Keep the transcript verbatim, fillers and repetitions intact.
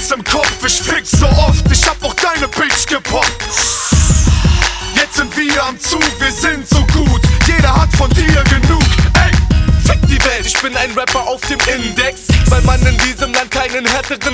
Hits im Kopf, ich fick so oft, ich hab auch deine Bitch gepoppt. Jetzt sind wir am Zug, wir sind so gut, jeder hat von dir genug. Ey, Fick die Welt, ich bin ein Rapper auf dem Index, weil man in diesem Land keinen härteren